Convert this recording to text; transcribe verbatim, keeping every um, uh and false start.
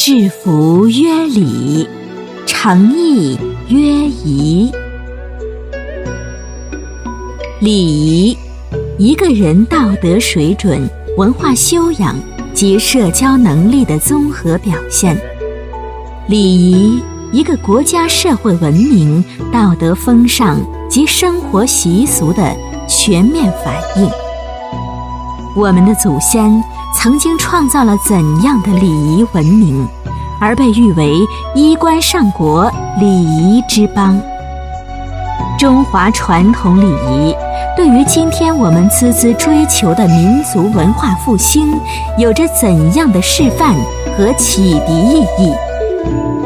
制服曰礼，诚意曰仪。礼仪，一个人道德水准、文化修养及社交能力的综合表现；礼仪，一个国家社会文明、道德风尚及生活习俗的全面反映。我们的祖先曾经创造了怎样的礼仪文明，而被誉为衣冠上国、礼仪之邦？中华传统礼仪对于今天我们孜孜追求的民族文化复兴，有着怎样的示范和启迪意义？